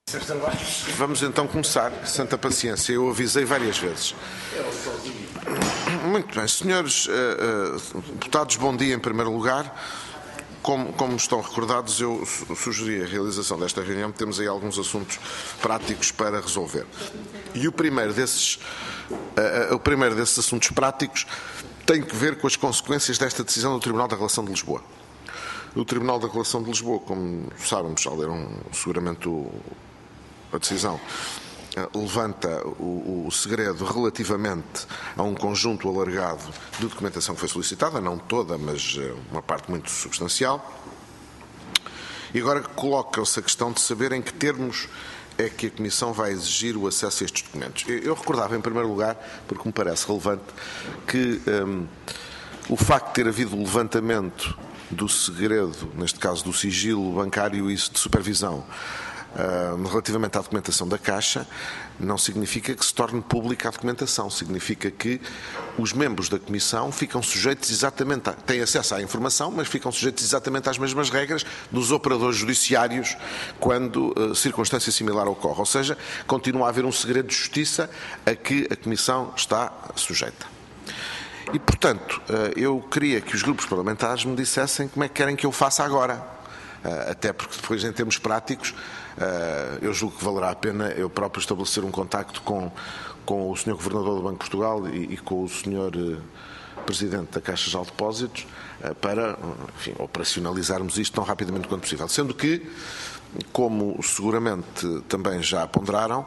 Vamos então começar. Santa paciência, eu avisei várias vezes. Muito bem, senhores deputados, bom dia em primeiro lugar. Como estão recordados, eu sugeri a realização desta reunião. Temos aí alguns assuntos práticos para resolver. E o primeiro desses assuntos práticos tem que ver com as consequências desta decisão do Tribunal da Relação de Lisboa. O Tribunal da Relação de Lisboa, como sabemos, já leram seguramente a decisão, levanta o segredo relativamente a um conjunto alargado de documentação que foi solicitada, não toda, mas uma parte muito substancial. E agora coloca-se a questão de saber em que termos é que a Comissão vai exigir o acesso a estes documentos. Eu recordava, em primeiro lugar, porque me parece relevante, que o facto de ter havido o levantamento do segredo, neste caso do sigilo bancário e de supervisão, relativamente à documentação da Caixa, não significa que se torne pública a documentação, significa que os membros da Comissão ficam sujeitos exatamente, têm acesso à informação, mas ficam sujeitos exatamente às mesmas regras dos operadores judiciários quando circunstância similar ocorre. Ou seja, continua a haver um segredo de justiça a que a Comissão está sujeita. E, portanto, eu queria que os grupos parlamentares me dissessem como é que querem que eu faça agora. Até porque depois, em termos práticos, eu julgo que valerá a pena eu próprio estabelecer um contacto com o Sr. Governador do Banco de Portugal e com o Sr. Presidente da Caixa Geral de Depósitos para, enfim, operacionalizarmos isto tão rapidamente quanto possível. Sendo que, como seguramente também já ponderaram,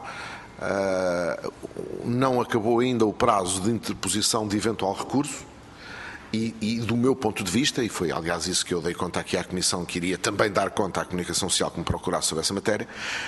não acabou ainda o prazo de interposição de eventual recurso e do meu ponto de vista, e foi aliás isso que eu dei conta aqui à Comissão, que iria também dar conta à Comunicação Social que me procurasse sobre essa matéria,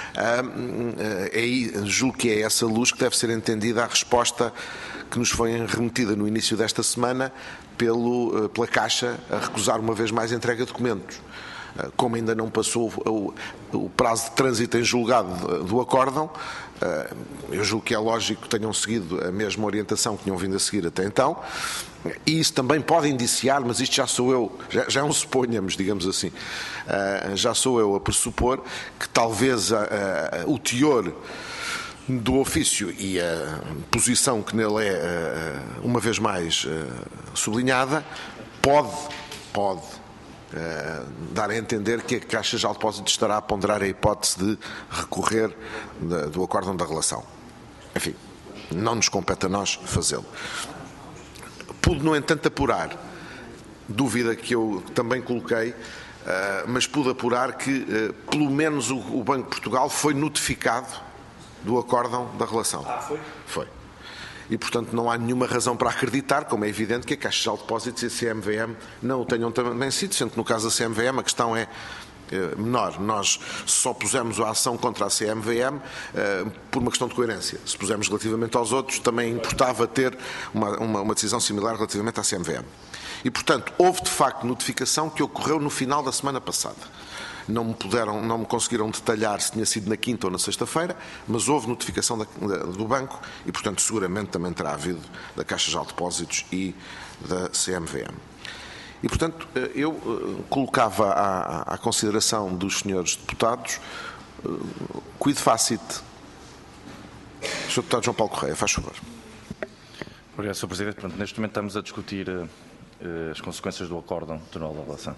julgo que é essa luz que deve ser entendida a resposta que nos foi remetida no início desta semana pela Caixa a recusar uma vez mais a entrega de documentos. Como ainda não passou o prazo de trânsito em julgado do acórdão, eu julgo que é lógico que tenham seguido a mesma orientação que tinham vindo a seguir até então, e isso também pode indiciar, mas isto já sou eu, já é um suponhamos, digamos assim, já sou eu a pressupor que talvez o teor do ofício e a posição que nele é, uma vez mais sublinhada, pode dar a entender que a Caixa Geral de Depósitos estará a ponderar a hipótese de recorrer do acórdão da relação. Enfim, não nos compete a nós fazê-lo. Pude, no entanto, apurar, dúvida que eu também coloquei, mas pude apurar que, pelo menos, o Banco de Portugal foi notificado do acórdão da relação. Foi? Foi. E, portanto, não há nenhuma razão para acreditar, como é evidente, que a Caixa Geral de Depósitos e a CMVM não o tenham também sido, sendo que no caso da CMVM a questão é menor. Nós só pusemos a ação contra a CMVM por uma questão de coerência. Se pusemos relativamente aos outros, também importava ter uma decisão similar relativamente à CMVM. E, portanto, houve de facto notificação que ocorreu no final da semana passada. Não me conseguiram detalhar se tinha sido na quinta ou na sexta-feira, mas houve notificação do banco e, portanto, seguramente também terá havido da Caixa Geral de Depósitos e da CMVM. E, portanto, eu colocava à consideração dos senhores deputados quid facit. Sr. Deputado João Paulo Correia, faz favor. Obrigado, Sr. Presidente. Pronto, neste momento estamos a discutir as consequências do acórdão do Tribunal da Relação.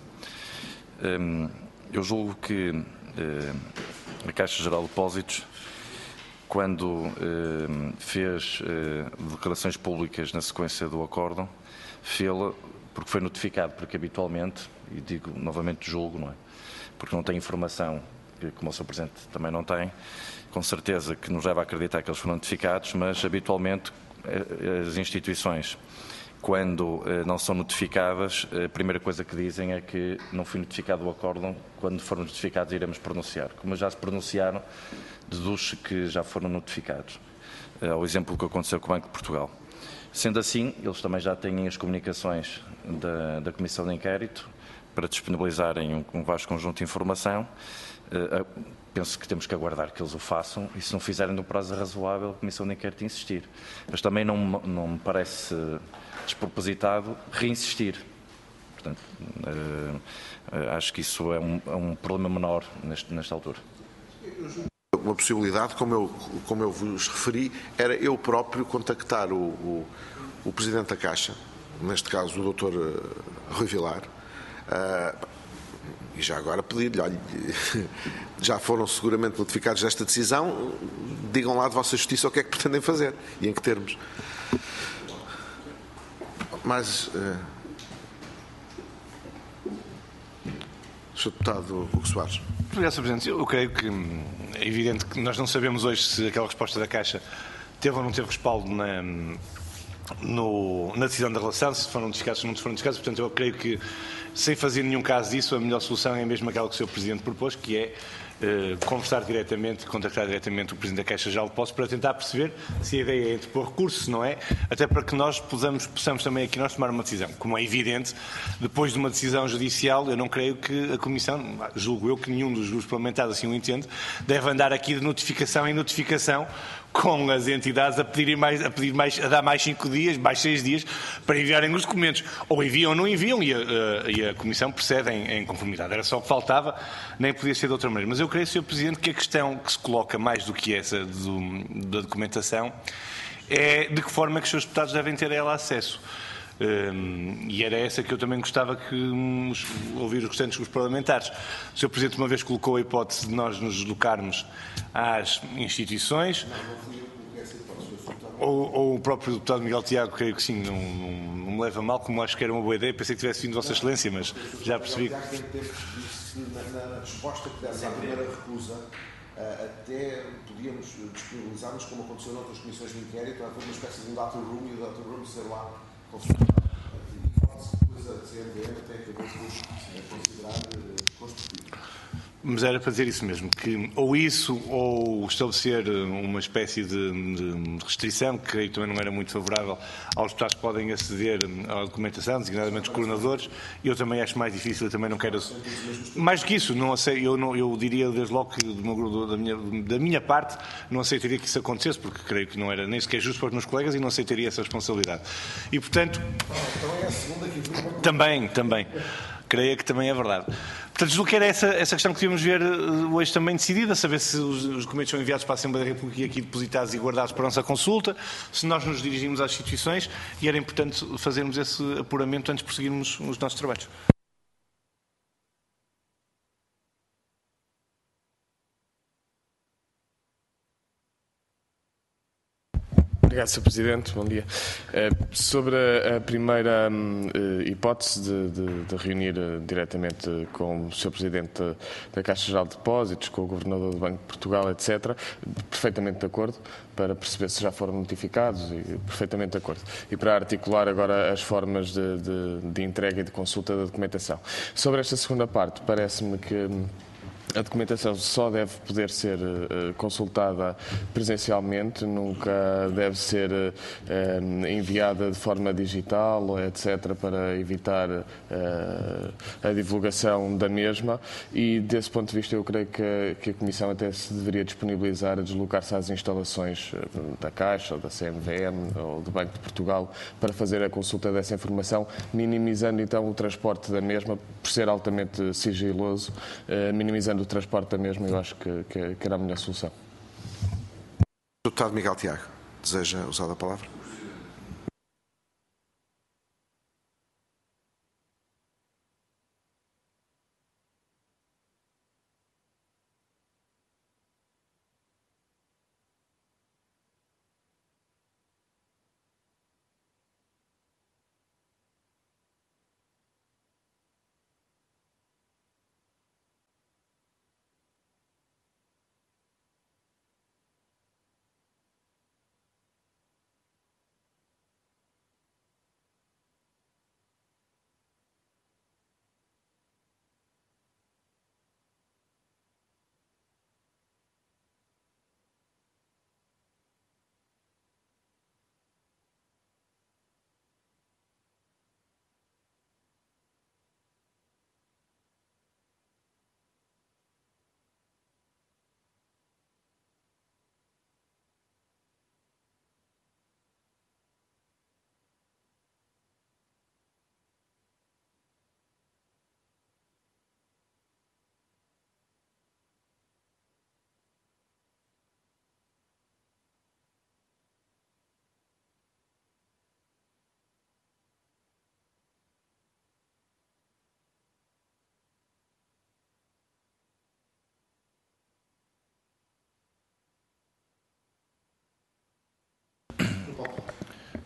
Eu julgo que a Caixa Geral de Depósitos, quando fez declarações públicas na sequência do acórdão, fê-la porque foi notificado, porque habitualmente, e digo novamente julgo, não é? Porque não tem informação, como o Sr. Presidente também não tem, com certeza que nos leva a acreditar que eles foram notificados, mas habitualmente as instituições, quando não são notificadas, a primeira coisa que dizem é que não foi notificado o acórdão, quando foram notificados iremos pronunciar. Como já se pronunciaram, deduz-se que já foram notificados. Ao exemplo que aconteceu com o Banco de Portugal. Sendo assim, eles também já têm as comunicações da Comissão de Inquérito para disponibilizarem um vasto conjunto de informação. Penso que temos que aguardar que eles o façam e, se não fizerem no prazo razoável, a Comissão de Inquérito insistir. Mas também não me parece despropositado reinsistir. Portanto, acho que isso é um problema menor nesta altura. uma possibilidade, como eu vos referi, era eu próprio contactar o Presidente da Caixa, neste caso o Dr. Rui Vilar, e já agora pedir-lhe, olha, já foram seguramente notificados desta decisão, digam lá de vossa justiça o que é que pretendem fazer e em que termos. Mas, Sr. Deputado Hugo Soares. Obrigado, Sr. Presidente. Eu creio que é evidente que nós não sabemos hoje se aquela resposta da Caixa teve ou não teve respaldo na decisão da relação, se foram notificados ou não foram notificados. Portanto, eu creio que, sem fazer nenhum caso disso, a melhor solução é mesmo aquela que o Sr. Presidente propôs, que é conversar diretamente, contactar diretamente o Presidente da Caixa Geral de Depósitos para tentar perceber se a ideia é interpor recurso, se não é, até para que nós possamos também aqui nós tomar uma decisão. Como é evidente, depois de uma decisão judicial, eu não creio que a Comissão, julgo eu que nenhum dos grupos parlamentares assim o entende, deve andar aqui de notificação em notificação com as entidades a dar mais 5 dias, mais 6 dias para enviarem os documentos. Ou enviam ou não enviam e a Comissão procede em conformidade. Era só o que faltava, nem podia ser de outra maneira. Mas eu creio, Sr. Presidente, que a questão que se coloca mais do que essa da documentação é de que forma é que os seus deputados devem ter a ela acesso. E era essa que eu também gostava que ouvir os restantes grupos parlamentares. O Sr. Presidente uma vez colocou a hipótese de nós nos deslocarmos às instituições, ou o próprio deputado Miguel Tiago, creio que sim, não me leva mal, como acho que era uma boa ideia, pensei que tivesse vindo Vossa Excelência, mas já percebi. Na resposta que desse à primeira recusa, até podíamos disponibilizar-nos, como aconteceu noutras comissões de inquérito, a uma espécie de um data room e o data room ser lá consultado. E depois a CMVM tem que haver considerar construtivo. Mas era para dizer isso mesmo, que ou isso ou estabelecer uma espécie de restrição, que aí também não era muito favorável aos deputados que podem aceder à documentação, designadamente os coordenadores, e eu também acho mais difícil, eu também não quero... Mais do que isso, não aceito, eu diria desde logo que da minha parte não aceitaria que isso acontecesse, porque creio que não era nem sequer justo para os meus colegas e não aceitaria essa responsabilidade. E, portanto... Também é a segunda que... Também. Creio que também é verdade. Portanto, julgo que era essa questão que devíamos ver hoje também decidida, saber se os documentos são enviados para a Assembleia da República e aqui depositados e guardados para a nossa consulta, se nós nos dirigimos às instituições, e era importante fazermos esse apuramento antes de prosseguirmos os nossos trabalhos. Obrigado, Sr. Presidente. Bom dia. Sobre a primeira hipótese de reunir diretamente com o Sr. Presidente da Caixa Geral de Depósitos, com o Governador do Banco de Portugal, etc., perfeitamente de acordo, para perceber se já foram notificados, e perfeitamente de acordo. E para articular agora as formas de entrega e de consulta da documentação. Sobre esta segunda parte, parece-me que a documentação só deve poder ser consultada presencialmente, nunca deve ser enviada de forma digital, etc., para evitar a divulgação da mesma. E, desse ponto de vista, eu creio que a Comissão até se deveria disponibilizar a deslocar-se às instalações da Caixa, ou da CMVM, ou do Banco de Portugal, para fazer a consulta dessa informação, minimizando então o transporte da mesma, por ser altamente sigiloso, minimizando o transporte da mesma, eu acho que era a melhor solução. O deputado Miguel Tiago, deseja usar a palavra?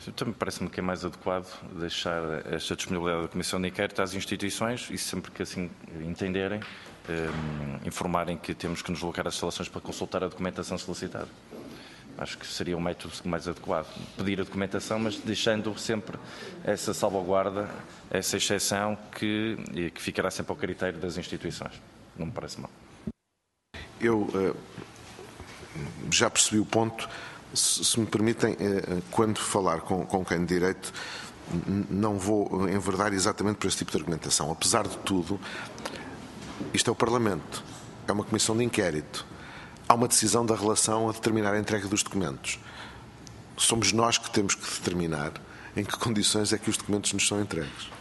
Também parece-me que é mais adequado deixar esta disponibilidade da Comissão de Inquérito às instituições e sempre que assim entenderem, informarem que temos que nos deslocar às instalações para consultar a documentação solicitada. Acho que seria o método mais adequado. Pedir a documentação, mas deixando sempre essa salvaguarda, essa exceção que ficará sempre ao critério das instituições. Não me parece mal. Eu já percebi o ponto. Se me permitem, quando falar com quem de direito, não vou enverdar exatamente por esse tipo de argumentação. Apesar de tudo, isto é o Parlamento, é uma comissão de inquérito. Há uma decisão da relação a determinar a entrega dos documentos. Somos nós que temos que determinar em que condições é que os documentos nos são entregues.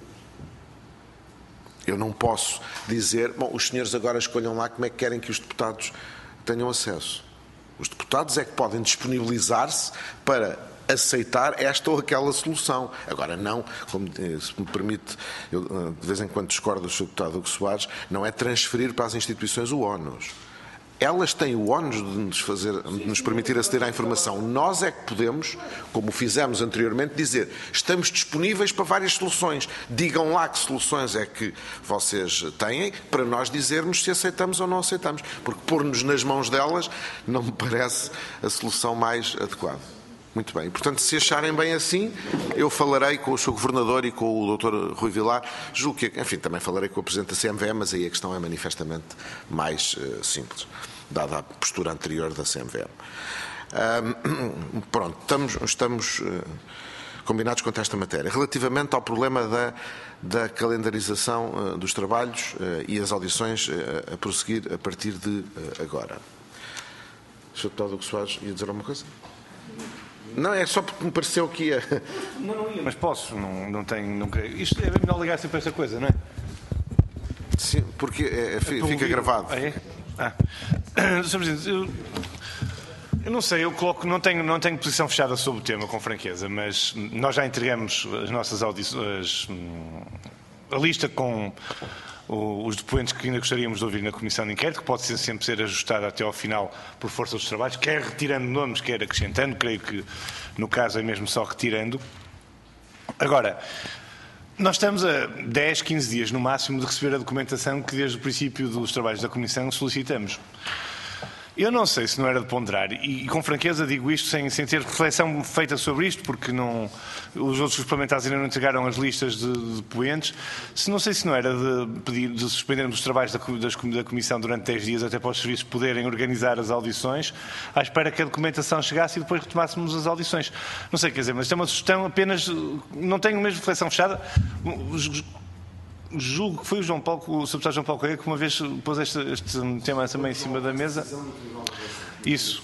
Eu não posso dizer, bom, os senhores agora escolham lá como é que querem que os deputados tenham acesso. Os deputados é que podem disponibilizar-se para aceitar esta ou aquela solução. Agora não, como se me permite, eu de vez em quando discordo do Sr. Deputado Hugo Soares, não é transferir para as instituições o ónus. Elas têm o ónus de nos permitir aceder à informação. Nós é que podemos, como fizemos anteriormente, dizer estamos disponíveis para várias soluções. Digam lá que soluções é que vocês têm para nós dizermos se aceitamos ou não aceitamos. Porque pôr-nos nas mãos delas não me parece a solução mais adequada. Muito bem. Portanto, se acharem bem assim, eu falarei com o Sr. Governador e com o Dr. Rui Vilar. Julgo que, enfim, também falarei com o Presidente da CMVM, mas aí a questão é manifestamente mais simples, dada a postura anterior da CMVM. Pronto, estamos combinados quanto a esta matéria. Relativamente ao problema da calendarização dos trabalhos e as audições a prosseguir a partir de agora. Sr. Deputado Hugo Soares, ia dizer alguma coisa? Não, é só porque me pareceu que ia. Não ia, mas posso, não tenho. Nunca... Isto é melhor ligar sempre a esta coisa, não é? Sim, porque fica gravado. Ah, é? Sr. Presidente, eu não sei, eu coloco, não tenho posição fechada sobre o tema, com franqueza, mas nós já entregamos as nossas audições, a lista com os depoentes que ainda gostaríamos de ouvir na Comissão de Inquérito, que pode sempre ser ajustada até ao final por força dos trabalhos, quer retirando nomes, quer acrescentando, creio que no caso é mesmo só retirando. Agora, nós estamos a 10, 15 dias no máximo de receber a documentação que desde o princípio dos trabalhos da Comissão solicitamos. Eu não sei se não era de ponderar, e com franqueza digo isto sem ter reflexão feita sobre isto, porque os outros parlamentares ainda não entregaram as listas de depoentes, se não era de pedir de suspendermos os trabalhos da Comissão durante 10 dias até para os serviços poderem organizar as audições, à espera que a documentação chegasse e depois retomássemos as audições. Não sei, quer dizer, mas isto é uma sugestão apenas, não tenho mesmo reflexão fechada. Julgo que foi o Sr. Deputado João Paulo Correia que uma vez pôs este tema também em cima da mesa. Isso.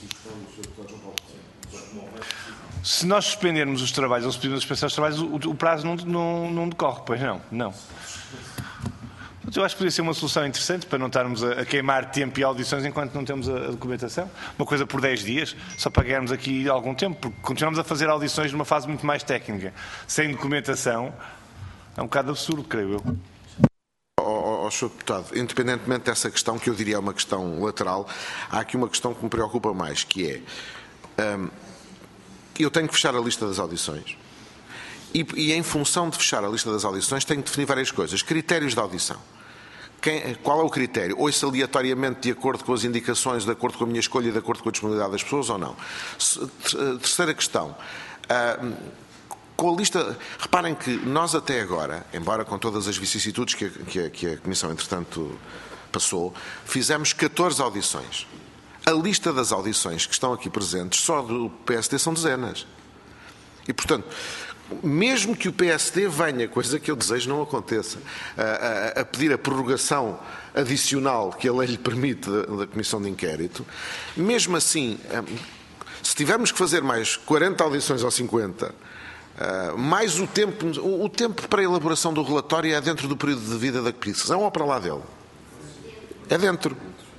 Se nós suspendermos os trabalhos ou se pedirmos a suspensão dos trabalhos, o prazo não decorre, pois não. Eu acho que poderia ser uma solução interessante para não estarmos a queimar tempo e audições enquanto não temos a documentação. Uma coisa por 10 dias, só para ganharmos aqui algum tempo, porque continuamos a fazer audições numa fase muito mais técnica. Sem documentação, é um bocado absurdo, creio eu. Sr. Deputado, independentemente dessa questão, que eu diria é uma questão lateral, há aqui uma questão que me preocupa mais, que é, eu tenho que fechar a lista das audições e em função de fechar a lista das audições tenho que definir várias coisas. Critérios de audição. Qual é o critério? Ouço aleatoriamente de acordo com as indicações, de acordo com a minha escolha e de acordo com a disponibilidade das pessoas ou não? Terceira questão. Com a lista, reparem que nós até agora, embora com todas as vicissitudes que a Comissão entretanto passou, fizemos 14 audições. A lista das audições que estão aqui presentes, só do PSD, são dezenas. E, portanto, mesmo que o PSD venha, coisa que eu desejo não aconteça, a pedir a prorrogação adicional que a lei lhe permite da Comissão de Inquérito, mesmo assim, se tivermos que fazer mais 40 audições ou 50... mais o tempo para a elaboração do relatório é dentro do período de vida da petição ou para lá dele? É dentro.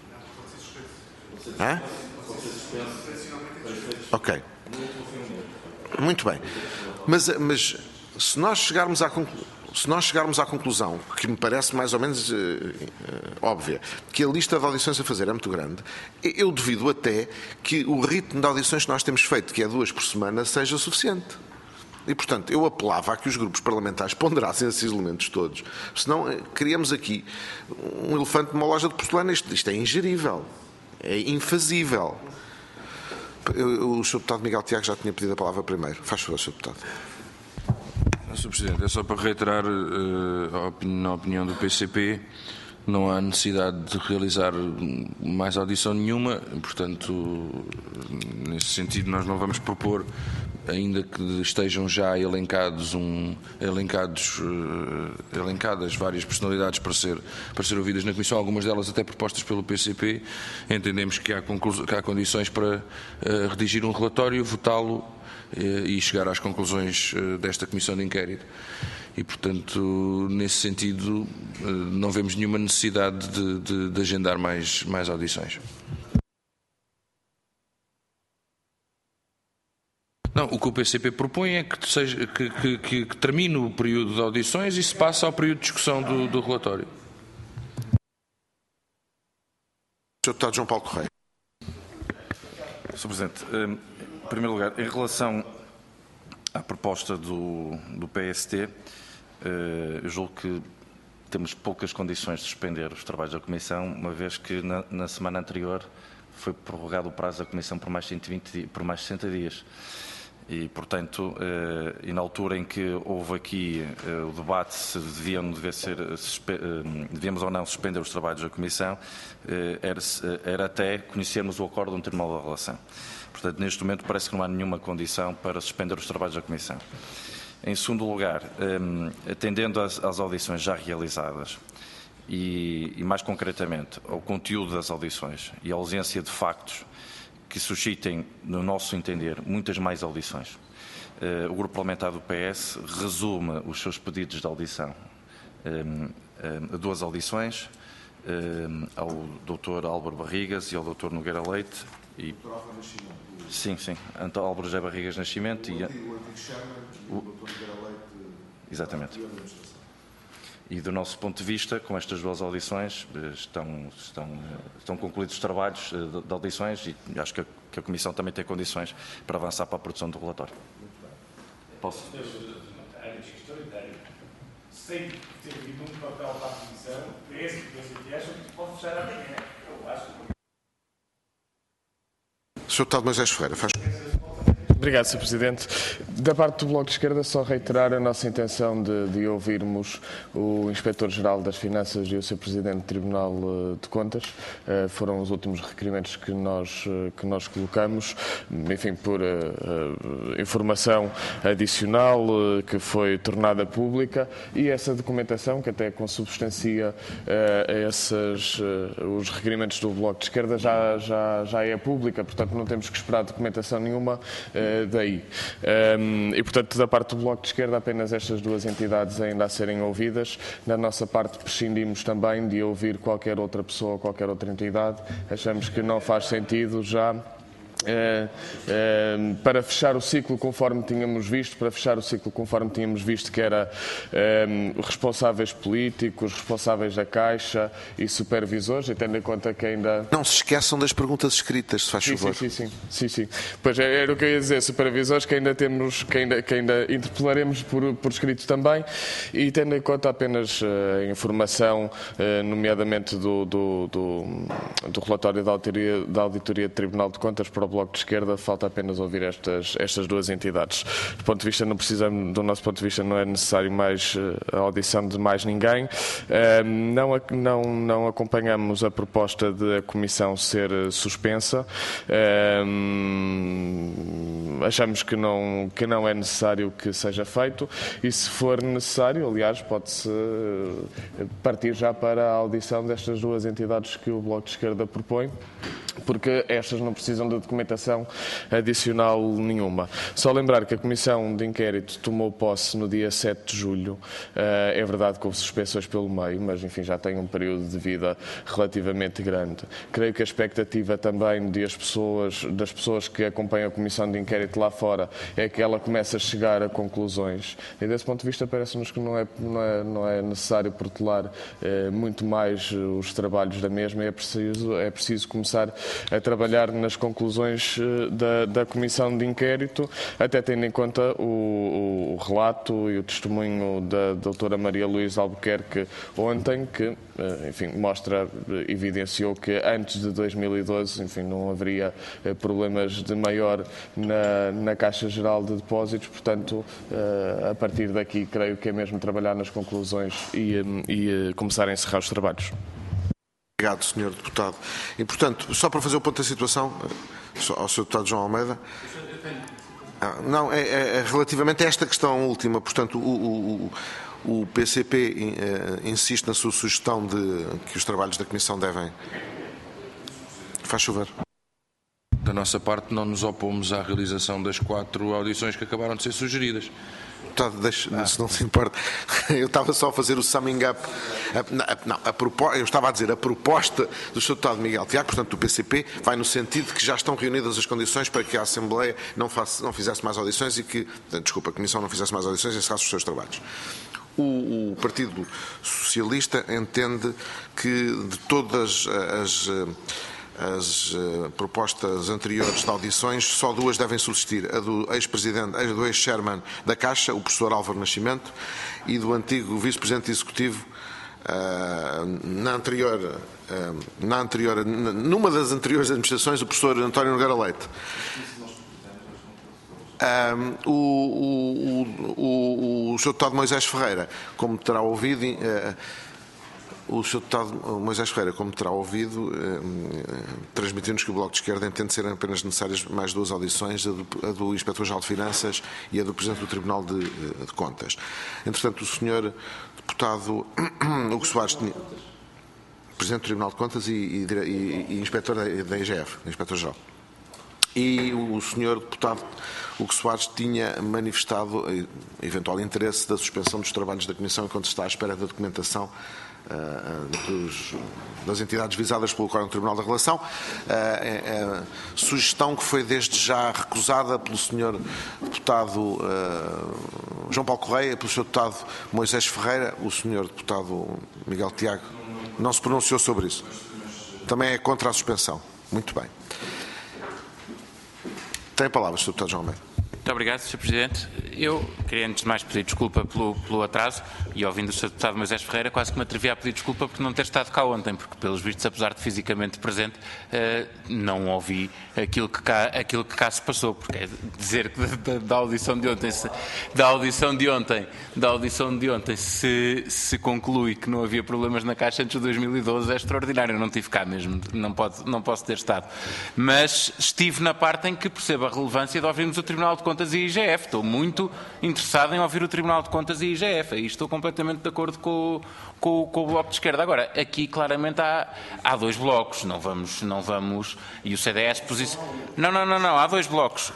Hã? Ok. Muito bem. Mas se nós chegarmos à conclusão, que me parece mais ou menos óbvia, que a lista de audições a fazer é muito grande, eu duvido até que o ritmo de audições que nós temos feito, que é 2 por semana, seja suficiente. E, portanto, eu apelava a que os grupos parlamentares ponderassem esses elementos todos. Senão, criamos aqui um elefante numa loja de porcelana. Isto é ingerível. É infazível. O Sr. Deputado Miguel Tiago já tinha pedido a palavra primeiro. Faz favor, Sr. Deputado. Sr. Presidente, é só para reiterar a opinião do PCP. Não há necessidade de realizar mais audição nenhuma, portanto, nesse sentido, nós não vamos propor, ainda que estejam já elencadas várias personalidades para ser ouvidas na Comissão, algumas delas até propostas pelo PCP. Entendemos que há condições para redigir um relatório, votá-lo e chegar às conclusões desta Comissão de Inquérito. E, portanto, nesse sentido, não vemos nenhuma necessidade de agendar mais audições. Não, o que o PCP propõe é que termine o período de audições e se passe ao período de discussão do relatório. Sr. Deputado João Paulo Correia. Sr. Presidente, em primeiro lugar, em relação à proposta do PST, eu julgo que temos poucas condições de suspender os trabalhos da Comissão, uma vez que na semana anterior foi prorrogado o prazo da Comissão por mais 60 dias. E, portanto, e na altura em que houve aqui o debate se devíamos ou não suspender os trabalhos da Comissão, era até conhecermos o acordo do Tribunal da Relação. Portanto, neste momento parece que não há nenhuma condição para suspender os trabalhos da Comissão. Em segundo lugar, atendendo às audições já realizadas e mais concretamente ao conteúdo das audições e à ausência de factos que suscitem, no nosso entender, muitas mais audições, o Grupo Parlamentar do PS resume os seus pedidos de audição a duas audições, ao Dr. Álvaro Barrigas e ao Dr. Nogueira Leite. Sim, Antônio Álvaro José Barrigas Nascimento e exatamente. E do nosso ponto de vista, com estas duas audições, estão concluídos os trabalhos de audições e acho que a Comissão também tem condições para avançar para a produção do relatório. Posso? Sem ter havido um papel para a Comissão, esse que acham que pode fechar amanhã. Eu acho que... Sr. Deputado Moisés Ferreira, faz. Obrigado, Sr. Presidente. Da parte do Bloco de Esquerda, só reiterar a nossa intenção de ouvirmos o Inspetor-Geral das Finanças e o Sr. Presidente do Tribunal de Contas. Foram os últimos requerimentos que nós colocamos, enfim, por informação adicional que foi tornada pública, e essa documentação, que até consubstancia os requerimentos do Bloco de Esquerda, já é pública, portanto não temos que esperar documentação nenhuma daí. E, portanto, da parte do Bloco de Esquerda, apenas estas duas entidades ainda a serem ouvidas. Da nossa parte, prescindimos também de ouvir qualquer outra pessoa, qualquer outra entidade. Achamos que não faz sentido já para fechar o ciclo conforme tínhamos visto, que era responsáveis políticos, responsáveis da Caixa e supervisores, e tendo em conta que ainda... Não se esqueçam das perguntas escritas, se faz favor. Sim. Pois era o que eu ia dizer, supervisores que ainda interpelaremos por escrito também, e tendo em conta apenas a informação, nomeadamente do relatório da Auditoria do Tribunal de Contas para o Bloco de Esquerda, falta apenas ouvir estas duas entidades. Do nosso ponto de vista, não é necessário mais a audição de mais ninguém. Não acompanhamos a proposta de a Comissão ser suspensa. Achamos que não é necessário que seja feito, e se for necessário, aliás, pode-se partir já para a audição destas duas entidades que o Bloco de Esquerda propõe, porque estas não precisam de documentação adicional nenhuma. Só lembrar que a Comissão de Inquérito tomou posse no dia 7 de julho. É verdade que houve suspensões pelo meio, mas enfim, já tem um período de vida relativamente grande. Creio que a expectativa também das pessoas que acompanham a Comissão de Inquérito lá fora é que ela comece a chegar a conclusões. E desse ponto de vista parece-nos que não é necessário protelar muito mais os trabalhos da mesma, e é preciso começar a trabalhar nas conclusões da Comissão de Inquérito, até tendo em conta o relato e o testemunho da doutora Maria Luísa Albuquerque ontem, que, enfim, evidenciou que antes de 2012, enfim, não haveria problemas de maior na Caixa Geral de Depósitos. Portanto, a partir daqui, creio que é mesmo trabalhar nas conclusões e começar a encerrar os trabalhos. Obrigado, Sr. Deputado. E, portanto, só para fazer o ponto da situação, ao Sr. Deputado João Almeida. Não, relativamente a esta questão última, portanto, o PCP insiste na sua sugestão de que os trabalhos da Comissão devem... Faz chover. Da nossa parte, não nos opomos à realização das 4 audições que acabaram de ser sugeridas. Se não se importa, eu estava só a fazer o summing up. Eu estava a dizer, a proposta do Sr. Deputado Miguel Tiago, portanto do PCP, vai no sentido de que já estão reunidas as condições para que a Assembleia não fizesse mais audições e que, a Comissão não fizesse mais audições e encerrasse os seus trabalhos. O Partido Socialista entende que de todas as propostas anteriores de audições, só 2 devem subsistir, a do ex-chairman da Caixa, o professor Álvaro Nascimento, e do antigo vice-presidente executivo, numa das anteriores administrações, o professor António Nogueira Leite. O Sr. Deputado Moisés Ferreira, como terá ouvido, transmitiu-nos que o Bloco de Esquerda entende serem apenas necessárias mais 2 audições, a do Inspetor-Geral de Finanças e a do Presidente do Tribunal de Contas. Entretanto, o Sr. Deputado Hugo Soares, Presidente do Tribunal de Contas e Inspetor da IGF, Inspetor-Geral. E o Sr. Deputado Hugo Soares tinha manifestado eventual interesse da suspensão dos trabalhos da Comissão enquanto está à espera da documentação das entidades visadas pelo Código Tribunal da Relação, sugestão que foi desde já recusada pelo Sr. Deputado João Paulo Correia, pelo Sr. Deputado Moisés Ferreira. O Sr. Deputado Miguel Tiago não se pronunciou sobre isso. Também é contra a suspensão. Muito bem. Tem a palavra, Sr. Deputado João Almeida. Muito obrigado, Sr. Presidente. Eu queria, antes de mais, pedir desculpa pelo atraso e, ouvindo o Sr. Deputado Moisés Ferreira, quase que me atrevi a pedir desculpa por não ter estado cá ontem, porque, pelos vistos, apesar de fisicamente presente, não ouvi aquilo que cá se passou, porque é dizer que da audição de ontem se conclui que não havia problemas na Caixa antes de 2012 é extraordinário. Eu não estive cá mesmo, não posso ter estado. Mas estive na parte em que percebo a relevância de ouvirmos o Tribunal de Contas e a IGF. Estou muito interessado em ouvir o Tribunal de Contas e a IGF. Aí estou completamente de acordo com o Bloco de Esquerda. Agora, aqui claramente há 2 blocos. Não vamos... E o CDS posiciona... Não. Há 2 blocos.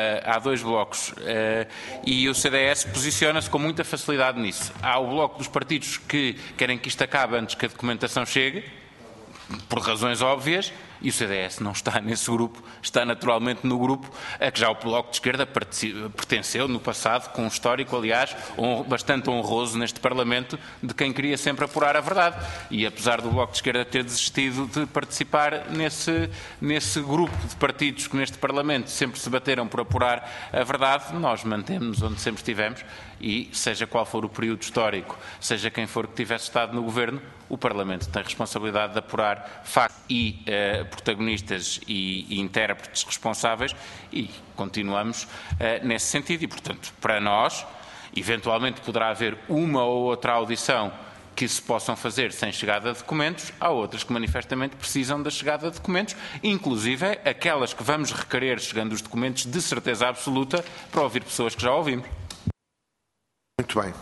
E o CDS posiciona-se com muita facilidade nisso. Há o bloco dos partidos que querem que isto acabe antes que a documentação chegue, por razões óbvias, e o CDS não está nesse grupo, está naturalmente no grupo a que já o Bloco de Esquerda pertenceu no passado, com um histórico, aliás, bastante honroso neste Parlamento, de quem queria sempre apurar a verdade. E apesar do Bloco de Esquerda ter desistido de participar nesse grupo de partidos que neste Parlamento sempre se bateram por apurar a verdade, nós mantemos onde sempre estivemos e, seja qual for o período histórico, seja quem for que tivesse estado no Governo, o Parlamento tem responsabilidade de apurar factos e protagonistas e intérpretes responsáveis e continuamos nesse sentido. E, portanto, para nós, eventualmente poderá haver uma ou outra audição que se possam fazer sem chegada de documentos, há outras que manifestamente precisam da chegada de documentos, inclusive aquelas que vamos requerer chegando os documentos de certeza absoluta para ouvir pessoas que já ouvimos. Muito bem.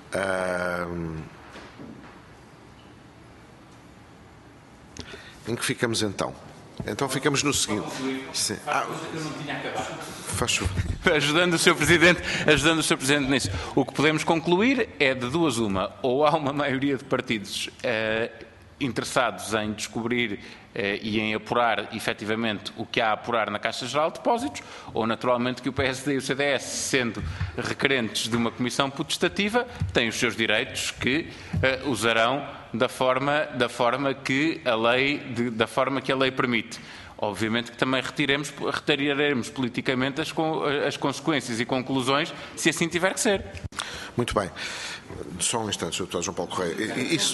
Em que ficamos então? Então ficamos no seguinte. Sim. Eu não tinha acabado. Faz favor. Ajudando o Sr. Presidente nisso. O que podemos concluir é de 2 uma. Ou há uma maioria de partidos interessados em descobrir e em apurar efetivamente o que há a apurar na Caixa Geral de Depósitos, ou naturalmente que o PSD e o CDS, sendo requerentes de uma comissão potestativa, têm os seus direitos que usarão da forma que a lei permite. obviamente que também retiraremos politicamente as consequências e conclusões, se assim tiver que ser. Muito bem. Só um instante, Sr. Deputado João Paulo Correia. Isso...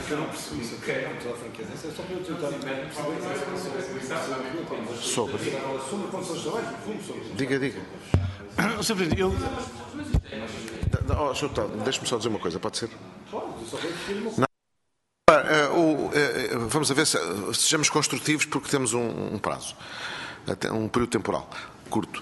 Sobre. Diga. Sr. Presidente, eu... Sr. Deputado, deixe-me só dizer uma coisa, pode ser? Vamos a ver se sejamos construtivos, porque temos um prazo, um período temporal curto.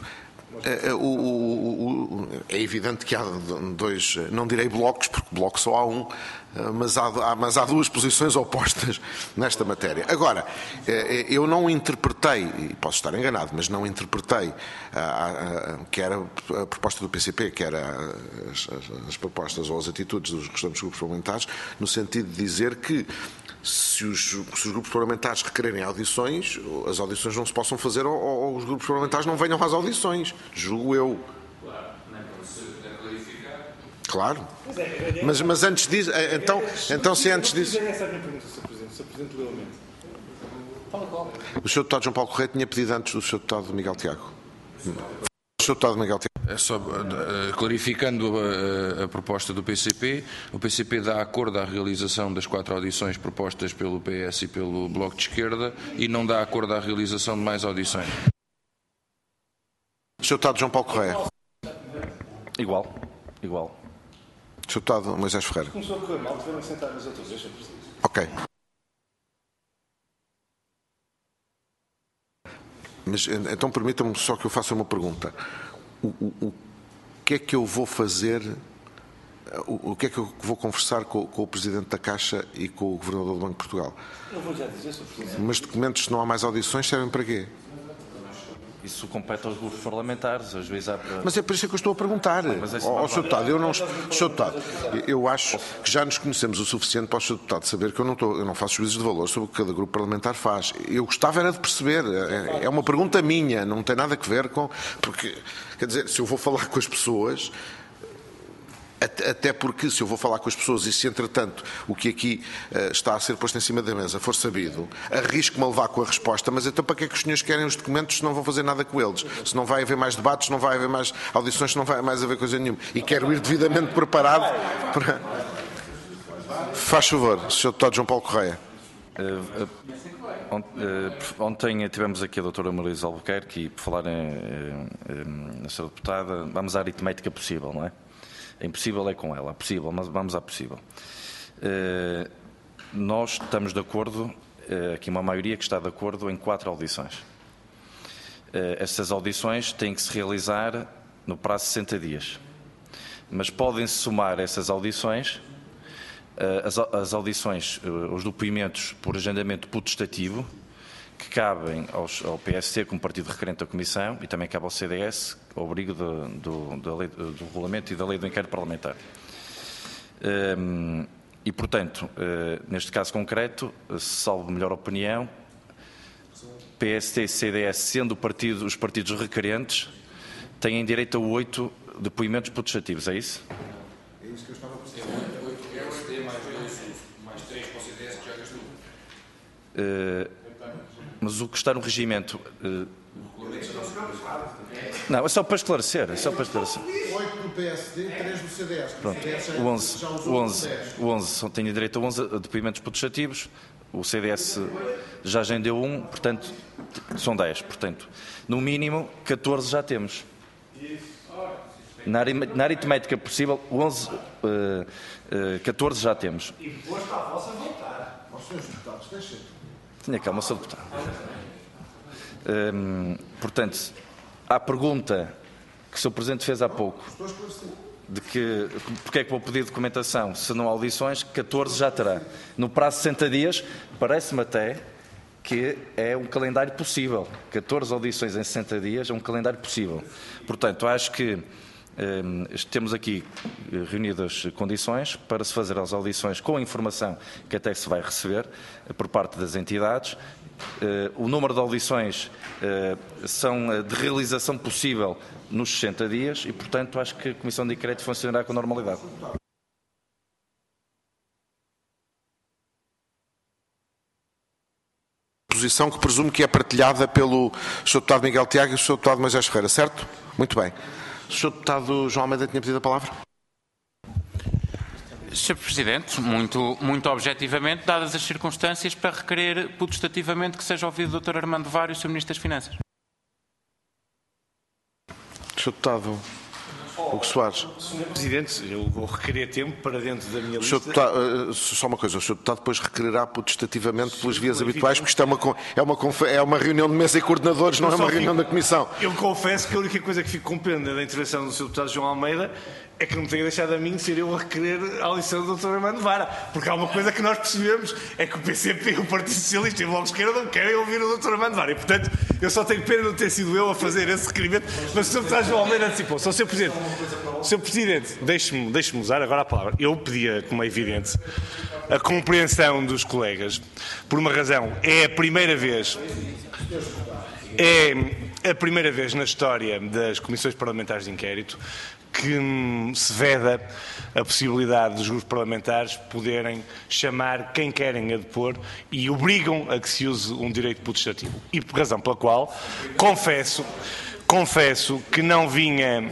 É evidente que há dois, não direi blocos, porque bloco só há um, mas há duas posições opostas nesta matéria. Agora, eu não interpretei, e posso estar enganado, mas não interpretei que era a proposta do PCP, que era as propostas ou as atitudes dos restantes grupos parlamentares, no sentido de dizer que se os grupos parlamentares requererem audições, as audições não se possam fazer ou os grupos parlamentares não venham às audições, julgo eu. Claro. Mas antes disso, então se antes disso... O Sr. Deputado João Paulo Correia tinha pedido antes do Sr. Deputado Miguel Tiago. O Sr. Deputado Miguel Tiago. É só clarificando a proposta do PCP. O PCP dá acordo à realização das 4 audições propostas pelo PS e pelo Bloco de Esquerda e não dá acordo à realização de mais audições. Sr. Deputado João Paulo Correia. Igual. Sr. Deputado Moisés Ferreira. Começou a correr mal, tiveram que sentar nas outras, deixa eu perceber. Ok. Mas então permita-me só que eu faça uma pergunta. O que é que eu vou fazer, o que é que eu vou conversar com o Presidente da Caixa e com o Governador do Banco de Portugal? Eu vou já dizer, Sr. Presidente. Mas documentos, se não há mais audições, servem para quê? Isso compete aos grupos parlamentares, ajuizar para... Mas é por isso que eu estou a perguntar. Sr. Deputado, Sr. Deputado, eu acho que já nos conhecemos o suficiente para o Sr. Deputado saber que eu não faço juízos de valor sobre o que cada grupo parlamentar faz. Eu gostava era de perceber. É uma pergunta minha, não tem nada a ver com... Porque, quer dizer, se eu vou falar com as pessoas... Até porque, se eu vou falar com as pessoas e se, entretanto, o que aqui está a ser posto em cima da mesa for sabido, arrisco-me a levar com a resposta, mas então para que é que os senhores querem os documentos se não vão fazer nada com eles? Se não vai haver mais debates, se não vai haver mais audições, se não vai mais haver coisa nenhuma. E quero ir devidamente preparado para... Faz favor, Sr. Deputado João Paulo Correia. Ontem tivemos aqui a doutora Marisa Albuquerque e, por falar na Sra. Deputada, vamos à aritmética possível, não é? É impossível é com ela, é possível, mas vamos à possível. Nós estamos de acordo, aqui uma maioria que está de acordo em 4 audições. Estas audições têm que se realizar no prazo de 60 dias. Mas podem-se somar essas audições, as audições, os depoimentos por agendamento potestativo, que cabem ao PSC como partido requerente da Comissão e também cabe ao CDS, ao abrigo do regulamento e da lei do inquérito parlamentar. E, portanto, neste caso concreto, salvo melhor opinião, PST e CDS, sendo os partidos requerentes, têm direito a 8 depoimentos potestativos, é isso? É isso que eu estava a perceber. 8 PST mais 3 para o CDS que já gastou. Mas o que está no regimento... Não, é só para esclarecer. 8 do PSD e 3 do CDS. Pronto. O 11 só tem direito a 11 depoimentos potestativos. O CDS já agendeu 1, portanto, são 10. Portanto, no mínimo, 14 já temos. Na aritmética possível, 14 já temos. E depois para a vossa vontade. Aos senhores deputados, deixem. Tenha calma, Sr. Deputado. Portanto, à pergunta que o Sr. Presidente fez há pouco, de que porque é que vou pedir documentação se não há audições, 14 já terá. No prazo de 60 dias, parece-me até que é um calendário possível. 14 audições em 60 dias é um calendário possível. Portanto, acho que temos aqui reunidas condições para se fazer as audições com a informação que até se vai receber por parte das entidades. O número de audições são de realização possível nos 60 dias e, portanto, acho que a Comissão de Inquérito funcionará com normalidade. posição que presumo que é partilhada pelo Sr. Deputado Miguel Tiago e o Sr. Deputado Moisés Ferreira, certo? Muito bem. O Sr. Deputado João Almeida tinha pedido a palavra? Sr. Presidente, muito objetivamente, dadas as circunstâncias, para requerer putestativamente que seja ouvido o Dr. Armando Vara e o Sr. Ministro das Finanças. Sr. Deputado Hugo Soares. Sr. Presidente, eu vou requerer tempo para dentro da minha lista. Só uma coisa, o Sr. Deputado depois requererá putestativamente pelas vias habituais, porque isto é uma reunião de mesa e coordenadores, não é uma reunião da Comissão. Eu confesso que a única coisa que fico com pena da intervenção do Sr. Deputado João Almeida é que não me tenha deixado a mim ser eu a requerer a audição do Dr. Armando Vara. Porque há uma coisa que nós percebemos, é que o PCP, o Partido Socialista e o Bloco de Esquerda não querem ouvir o Dr. Armando Vara. E, portanto, eu só tenho pena de não ter sido eu a fazer esse requerimento. Mas o Sr. Deputado João Almeida antecipou. Sr. Presidente, deixe-me usar agora a palavra. Eu pedia, como é evidente, a compreensão dos colegas, por uma razão. É a primeira vez na história das comissões parlamentares de inquérito que se veda a possibilidade dos grupos parlamentares poderem chamar quem querem a depor e obrigam a que se use um direito putestativo. E por razão pela qual confesso que não vinha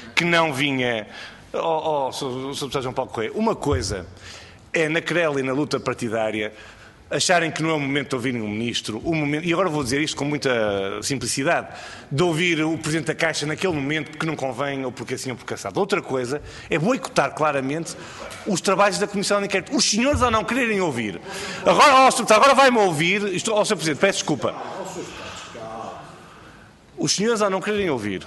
Sr. Deputado João Paulo Correia, uma coisa é na querela e na luta partidária acharem que não é o momento de ouvirem um ministro, e agora vou dizer isto com muita simplicidade, de ouvir o Presidente da Caixa naquele momento porque não convém ou porque assim ou porque assado. Outra coisa é boicotar claramente os trabalhos da Comissão de Inquérito. Os senhores ao não quererem ouvir. Agora vai-me ouvir, Sr. Presidente, peço desculpa. Os senhores ao não quererem ouvir.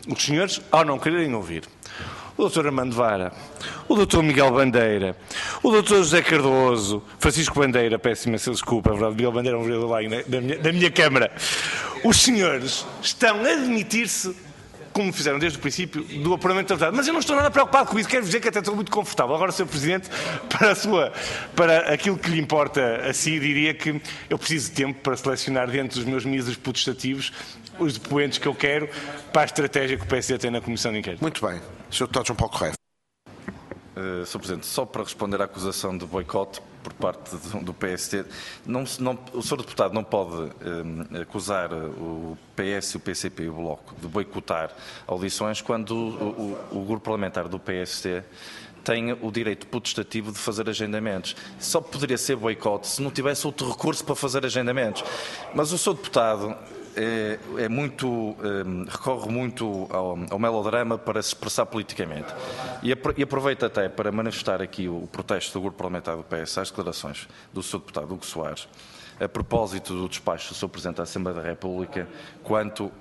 O Dr. Armando Vara, o Dr. Miguel Bandeira, o Dr. José Cardoso, Francisco Bandeira, peço imensa desculpa, é verdade, Miguel Bandeira é um vereador lá da minha Câmara. Os senhores estão a admitir-se, como fizeram desde o princípio, do apuramento da verdade. Mas eu não estou nada preocupado com isso, quero dizer que até estou muito confortável. Agora, Sr. Presidente, para aquilo que lhe importa a si, diria que eu preciso de tempo para selecionar dentro dos meus míseros putestativos os depoentes que eu quero para a estratégia que o PSD tem na Comissão de Inquérito. Muito bem. Sr. Deputado João Paulo Correia. Sr. Presidente, só para responder à acusação de boicote por parte do PSD, o Sr. Deputado não pode acusar o PS, o PCP e o Bloco de boicotar audições quando o grupo parlamentar do PSD tem o direito putestativo de fazer agendamentos. Só poderia ser boicote se não tivesse outro recurso para fazer agendamentos. Mas o Sr. Deputado recorre muito ao melodrama para se expressar politicamente. E aproveito até para manifestar aqui o protesto do grupo parlamentar do PS às declarações do Sr. Deputado Hugo Soares, a propósito do despacho do Sr. Presidente da Assembleia da República quanto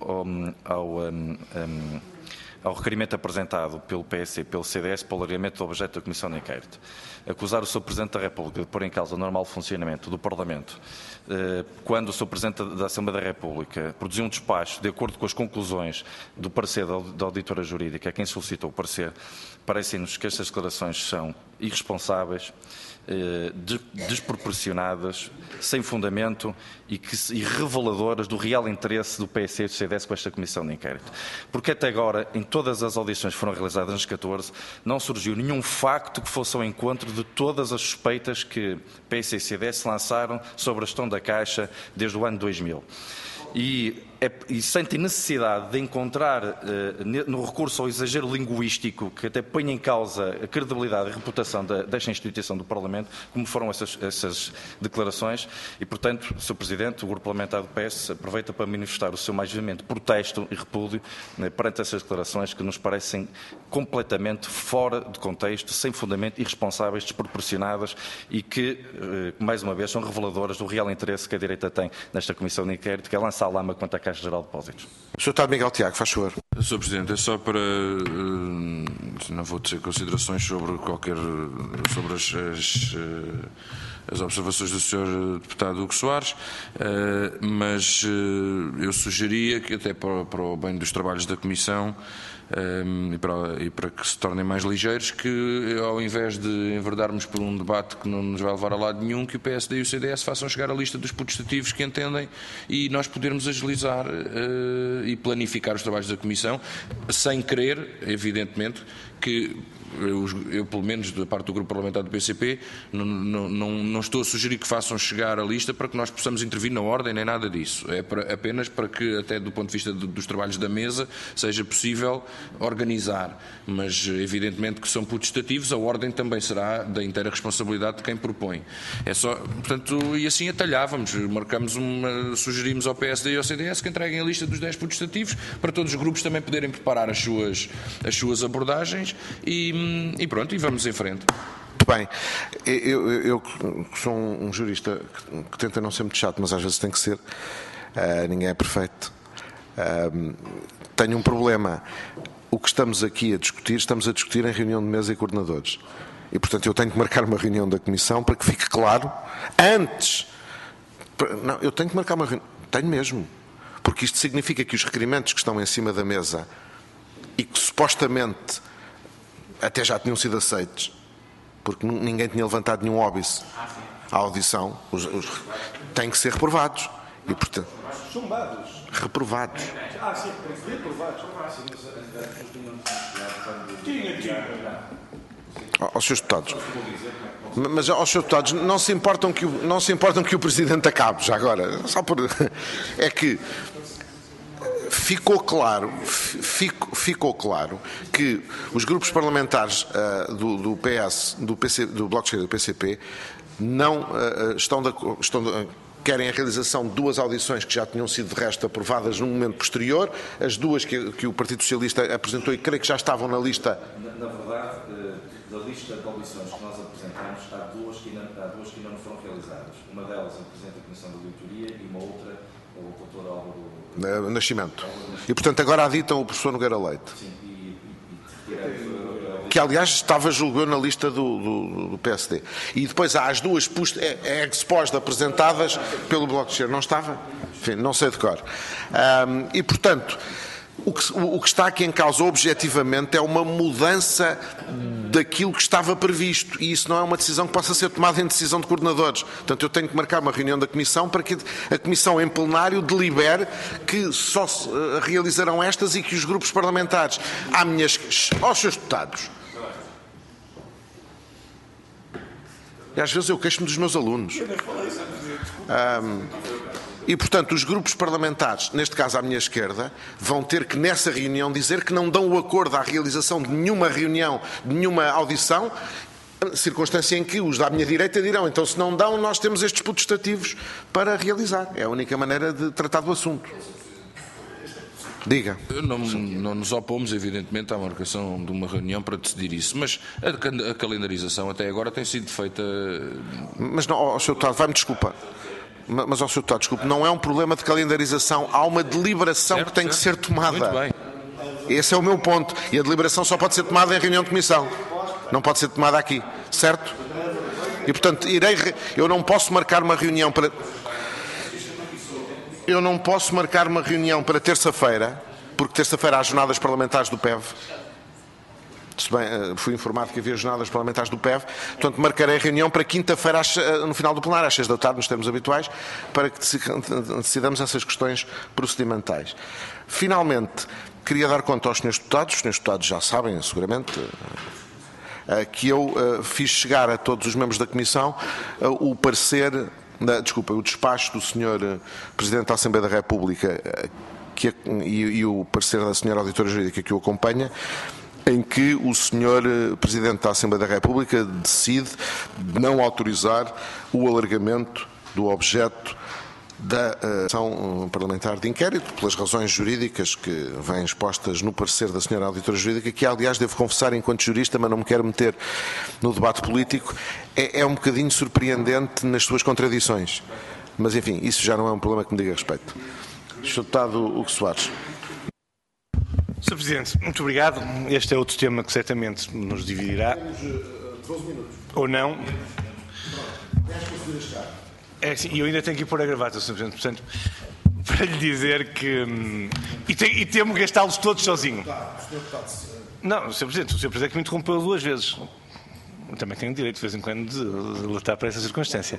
ao requerimento apresentado pelo PS e pelo CDS para o alargamento do objeto da Comissão de Inquérito. Acusar o Sr. Presidente da República de pôr em causa o normal funcionamento do Parlamento, quando o Sr. Presidente da Assembleia da República produziu um despacho de acordo com as conclusões do parecer da auditora jurídica, a quem solicitou o parecer, parece-nos que estas declarações são irresponsáveis, desproporcionadas, sem fundamento e reveladoras do real interesse do PS e do CDS com esta Comissão de Inquérito. Porque até agora, em todas as audições que foram realizadas nas 14, não surgiu nenhum facto que fosse ao encontro de todas as suspeitas que PS e CDS lançaram sobre a gestão da Caixa desde o ano 2000. E sentem necessidade de encontrar no recurso ao exagero linguístico, que até põe em causa a credibilidade e a reputação desta instituição do Parlamento, como foram essas declarações, e, portanto, Sr. Presidente, o Grupo Parlamentar do PS aproveita para manifestar o seu mais veemente protesto e repúdio perante essas declarações que nos parecem completamente fora de contexto, sem fundamento, irresponsáveis, desproporcionadas e que, mais uma vez, são reveladoras do real interesse que a direita tem nesta Comissão de Inquérito, que é lançar a lama quanto à Caixa Geral de Depósitos. Sr. Deputado Miguel Tiago, faz favor. Sr. Presidente, é só para... não vou dizer considerações sobre as observações do Sr. Deputado Hugo Soares, mas eu sugeria que, até para o bem dos trabalhos da Comissão, e para que se tornem mais ligeiros, que ao invés de enverdarmos por um debate que não nos vai levar a lado nenhum, que o PSD e o CDS façam chegar a lista dos putestativos que entendem e nós podermos agilizar e planificar os trabalhos da Comissão, sem querer, evidentemente, que eu, pelo menos da parte do grupo parlamentar do PCP, não estou a sugerir que façam chegar a lista para que nós possamos intervir na ordem, nem nada disso. É apenas para que, até do ponto de vista dos trabalhos da mesa, seja possível organizar. Mas, evidentemente, que são putestativos, a ordem também será da inteira responsabilidade de quem propõe. É só, portanto, e assim atalhávamos, sugerimos ao PSD e ao CDS que entreguem a lista dos 10 putestativos para todos os grupos também poderem preparar as suas abordagens e pronto, e vamos em frente. Muito bem. Eu sou um jurista que tenta não ser muito chato, mas às vezes tem que ser. Ninguém é perfeito. Tenho um problema. O que estamos aqui a discutir em reunião de mesa e coordenadores. E, portanto, eu tenho que marcar uma reunião da Comissão para que fique claro antes. Não, eu tenho que marcar uma reunião. Tenho mesmo. Porque isto significa que os requerimentos que estão em cima da mesa e que supostamente até já tinham sido aceitos, porque ninguém tinha levantado nenhum óbice à audição, têm que ser reprovados. E, portanto, Chumbados. reprovados. Sim, reprovados. Aos seus deputados. Mas aos seus deputados não se importam que o Presidente acabe, já agora. Só por... É que ficou claro que os grupos parlamentares do PS, do Bloco de Esquerda e do PCP não querem a realização de 2 audições que já tinham sido de resto aprovadas num momento posterior, as 2 que o Partido Socialista apresentou e creio que já estavam na lista. Na verdade, da lista de audições que nós apresentamos, há duas que ainda não foram realizadas. Uma delas é o Presidente da Comissão de Auditoria e uma outra é o Dr. Álvaro Nascimento. E, portanto, agora aditam o professor Nogueira Leite. Sim, Que, aliás, estava, julgou, na lista do PSD. E depois há as 2 ex-post apresentadas pelo Bloco de Esquerda. Não estava? Enfim, não sei de cor. E, portanto, o que está aqui em causa, objetivamente, é uma mudança daquilo que estava previsto. E isso não é uma decisão que possa ser tomada em decisão de coordenadores. Portanto, eu tenho que marcar uma reunião da Comissão para que a Comissão, em plenário, delibere que só se realizarão estas e que os grupos parlamentares, aos seus deputados. E às vezes eu queixo-me dos meus alunos. E, portanto, os grupos parlamentares, neste caso à minha esquerda, vão ter que, nessa reunião, dizer que não dão o acordo à realização de nenhuma reunião, de nenhuma audição, circunstância em que os da minha direita dirão, então, se não dão, nós temos estes putestativos para realizar. É a única maneira de tratar do assunto. Diga. Não nos opomos, evidentemente, à marcação de uma reunião para decidir isso, mas a calendarização até agora tem sido feita... Mas não, ó, Sr. Deputado, vai-me desculpar. Mas, ó, Sr. Deputado, desculpe, não é um problema de calendarização, há uma deliberação certo, que tem que ser tomada. Muito bem. Esse é o meu ponto. E a deliberação só pode ser tomada em reunião de comissão. Não pode ser tomada aqui. Certo? E, portanto, eu não posso marcar uma reunião para... Eu não posso marcar uma reunião para terça-feira, porque terça-feira há jornadas parlamentares do PEV. Fui informado que havia jornadas parlamentares do PEV, portanto marcarei a reunião para quinta-feira, no final do plenário, às 6 da tarde, nos termos habituais, para que decidamos essas questões procedimentais. Finalmente, queria dar conta aos senhores deputados, os senhores deputados já sabem, seguramente, que eu fiz chegar a todos os membros da Comissão o despacho do Sr. Presidente da Assembleia da República e o parecer da Sra. Auditora Jurídica que o acompanha, em que o Sr. Presidente da Assembleia da República decide não autorizar o alargamento do objeto da ação parlamentar de inquérito, pelas razões jurídicas que vêm expostas no parecer da Sra. Auditora Jurídica, que, aliás, devo confessar, enquanto jurista, mas não me quero meter no debate político, é um bocadinho surpreendente nas suas contradições. Mas, enfim, isso já não é um problema que me diga respeito. Sr. Deputado Hugo Soares. Sr. Presidente, muito obrigado. Este é outro tema que certamente nos dividirá. Ou não. É assim, e eu ainda tenho que ir pôr a gravata, Sr. Presidente, portanto, para lhe dizer que... E temo gastá-los todos sozinho. Não, Sr. Presidente, o Sr. Presidente que me interrompeu 2 vezes. Eu também tenho direito, de vez em quando, de lutar para essa circunstância.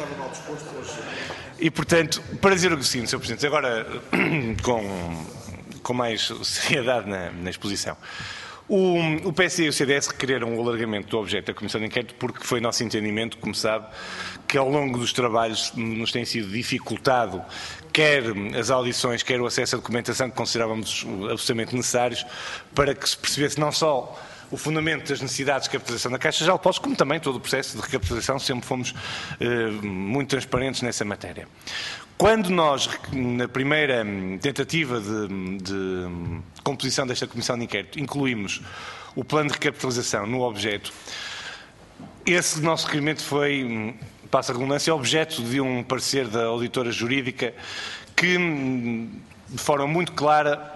E, portanto, para dizer o seguinte, Sr. Presidente, agora com mais seriedade na exposição. O PSD e o CDS requereram o alargamento do objeto da Comissão de Inquérito porque foi nosso entendimento, como sabe, que ao longo dos trabalhos nos tem sido dificultado quer as audições, quer o acesso à documentação que considerávamos absolutamente necessários para que se percebesse não só o fundamento das necessidades de capitalização da Caixa Geral de Depósitos, como também todo o processo de recapitalização, sempre fomos muito transparentes nessa matéria. Quando nós, na primeira tentativa de composição desta Comissão de Inquérito, incluímos o plano de recapitalização no objeto, esse nosso requerimento foi, passa a redundância, objeto de um parecer da auditora jurídica que, de forma muito clara,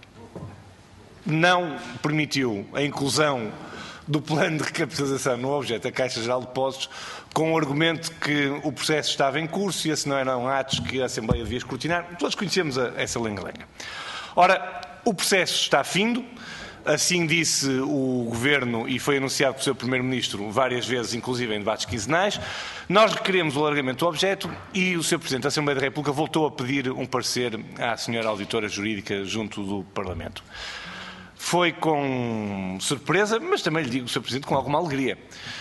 não permitiu a inclusão do plano de recapitalização no objeto da Caixa Geral de Depósitos com o argumento que o processo estava em curso e esses não eram atos que a Assembleia devia escrutinar. Todos conhecemos essa lenga-lenga. Ora, o processo está findo, assim disse o Governo e foi anunciado pelo Sr. Primeiro-Ministro várias vezes, inclusive em debates quinzenais. Nós requeremos o alargamento do objeto e o Sr. Presidente da Assembleia da República voltou a pedir um parecer à Sra. Auditora Jurídica junto do Parlamento. Foi com surpresa, mas também lhe digo, Sr. Presidente, com alguma alegria,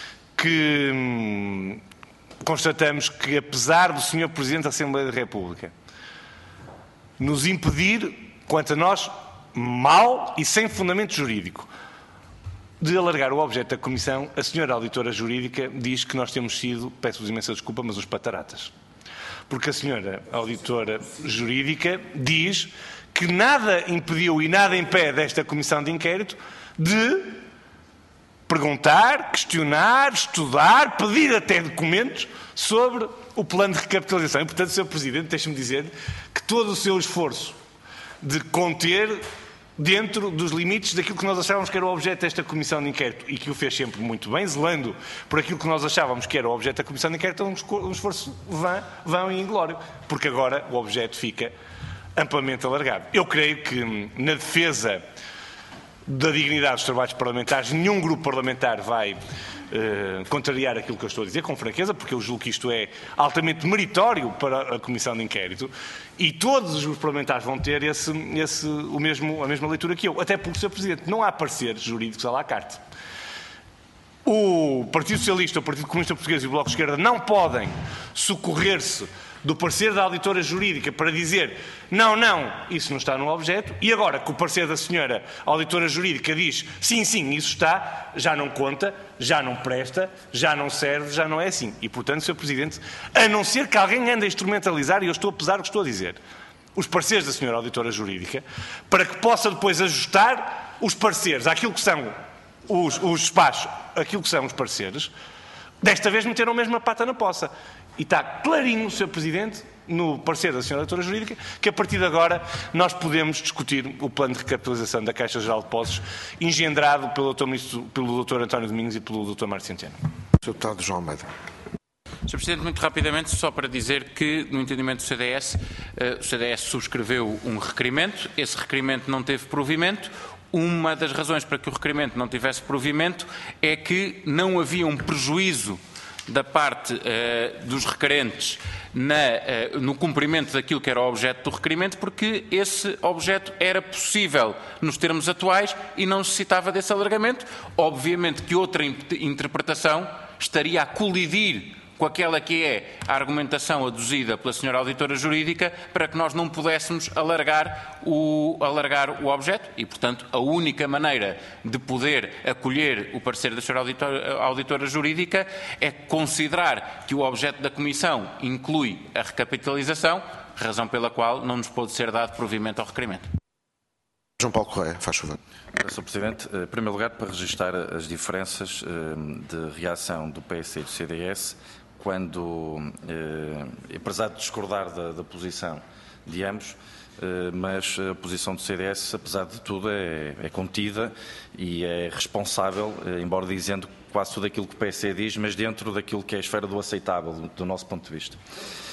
que constatamos que, apesar do Sr. Presidente da Assembleia da República nos impedir, quanto a nós, mal e sem fundamento jurídico, de alargar o objeto da Comissão, a Sra. Auditora Jurídica diz que nós temos sido, peço-vos imensa desculpa, mas os pataratas. Porque a Sra. Auditora Jurídica diz que nada impediu e nada impede esta Comissão de Inquérito de perguntar, questionar, estudar, pedir até documentos sobre o plano de recapitalização. E, portanto, Sr. Presidente, deixe-me dizer que todo o seu esforço de conter dentro dos limites daquilo que nós achávamos que era o objeto desta Comissão de Inquérito e que o fez sempre muito bem, zelando por aquilo que nós achávamos que era o objeto da Comissão de Inquérito, é um esforço vão e inglório, porque agora o objeto fica amplamente alargado. Eu creio que, na defesa da dignidade dos trabalhos parlamentares, nenhum grupo parlamentar vai contrariar aquilo que eu estou a dizer, com franqueza, porque eu julgo que isto é altamente meritório para a Comissão de Inquérito e todos os grupos parlamentares vão ter a mesma leitura que eu. Até porque, Sr. Presidente, não há pareceres jurídicos à la carte. O Partido Socialista, o Partido Comunista Português e o Bloco de Esquerda não podem socorrer-se do parecer da auditora jurídica para dizer não, isso não está no objeto, e agora que o parecer da senhora auditora jurídica diz sim, isso está, já não conta, já não presta, já não serve, já não é assim. E, portanto, Sr. Presidente, a não ser que alguém ande a instrumentalizar, e eu estou a pesar o que estou a dizer, os pareceres da senhora auditora jurídica, para que possa depois ajustar os pareceres àquilo que são os despachos, aquilo que são os pareceres, desta vez meteram mesmo a pata na poça. E está clarinho, Sr. Presidente, no parecer da Sra. Auditora Jurídica, que a partir de agora nós podemos discutir o plano de recapitalização da Caixa Geral de Depósitos, engendrado pelo Dr. António Domingos e pelo Dr. Marco Centeno. Sr. Deputado João Almeida. Sr. Presidente, muito rapidamente, só para dizer que, no entendimento do CDS, o CDS subscreveu um requerimento, esse requerimento não teve provimento. Uma das razões para que o requerimento não tivesse provimento é que não havia um prejuízo da parte dos requerentes no cumprimento daquilo que era o objeto do requerimento, porque esse objeto era possível nos termos atuais e não necessitava desse alargamento. Obviamente que outra interpretação estaria a colidir com aquela que é a argumentação aduzida pela Sra. Auditora Jurídica para que nós não pudéssemos alargar o objeto e, portanto, a única maneira de poder acolher o parecer da Sra. Auditora Jurídica é considerar que o objeto da Comissão inclui a recapitalização, razão pela qual não nos pode ser dado provimento ao requerimento. João Paulo Correia, faz favor. Sr. Presidente, em primeiro lugar, para registrar as diferenças de reação do PS e do CDS, quando, apesar de discordar da posição de ambos, mas a posição do CDS, apesar de tudo, é contida e é responsável, embora dizendo quase tudo aquilo que o PS diz, mas dentro daquilo que é a esfera do aceitável, do nosso ponto de vista.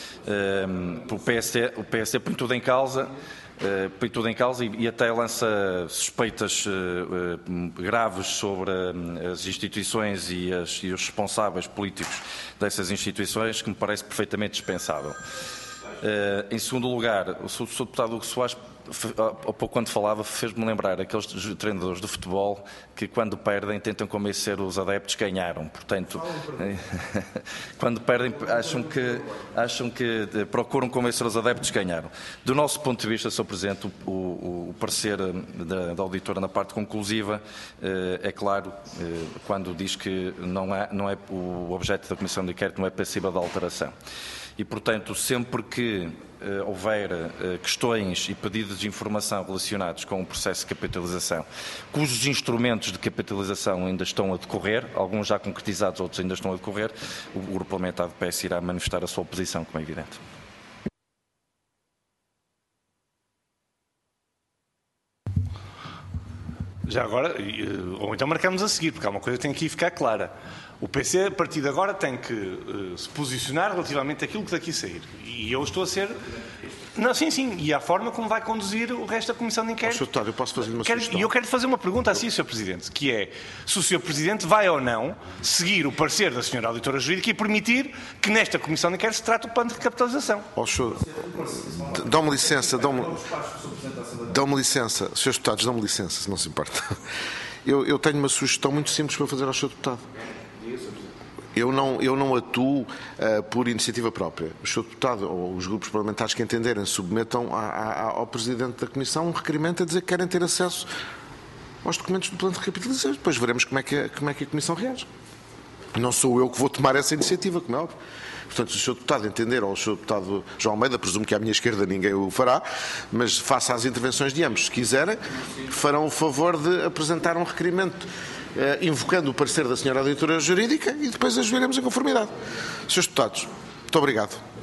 O PS põe tudo em causa, e até lança suspeitas graves sobre as instituições e os responsáveis políticos dessas instituições, que me parece perfeitamente dispensável. Em segundo lugar, o Sr. Deputado Hugo Soares, há pouco quando falava, fez-me lembrar aqueles treinadores de futebol que quando perdem tentam convencer os adeptos que ganharam. Portanto, quando perdem acham que procuram convencer os adeptos que ganharam. Do nosso ponto de vista, Sr. Presidente, o parecer da auditora na parte conclusiva é claro, quando diz que não é o objeto da Comissão de Inquérito não é passível de alteração. E, portanto, sempre que houver questões e pedidos de informação relacionados com o processo de capitalização, cujos instrumentos de capitalização ainda estão a decorrer, alguns já concretizados, outros ainda estão a decorrer, o Grupo Parlamentar do PS irá manifestar a sua oposição, como é evidente. Já agora, ou então marcamos a seguir, porque há uma coisa que tem que aqui ficar clara. O PC, a partir de agora, tem que se posicionar relativamente àquilo que daqui sair. E eu estou a ser... Não, sim. E à forma como vai conduzir o resto da Comissão de Inquérito. Sr. Deputado, eu posso fazer uma sugestão? E eu quero fazer uma pergunta assim, Sr. Presidente, que é se o Sr. Presidente vai ou não seguir o parecer da Sra. Auditora Jurídica e permitir que nesta Comissão de Inquérito se trate o plano de capitalização. Dá-me licença, dá-me licença. Srs. Deputados, dá-me licença, se não se importa. Eu tenho uma sugestão muito simples para fazer ao Sr. Deputado. Eu não atuo por iniciativa própria. O Sr. Deputado ou os grupos parlamentares que entenderem submetam ao Presidente da Comissão um requerimento a dizer que querem ter acesso aos documentos do plano de recapitalização. Depois veremos como é que a Comissão reage. Não sou eu que vou tomar essa iniciativa, como é óbvio. Portanto, se o Sr. Deputado entender, ou o Sr. Deputado João Almeida, presumo que à minha esquerda ninguém o fará, mas faça as intervenções de ambos, se quiserem, farão o favor de apresentar um requerimento invocando o parecer da Sra. Auditora Jurídica e depois as veremos em conformidade. Srs. Deputados, muito obrigado.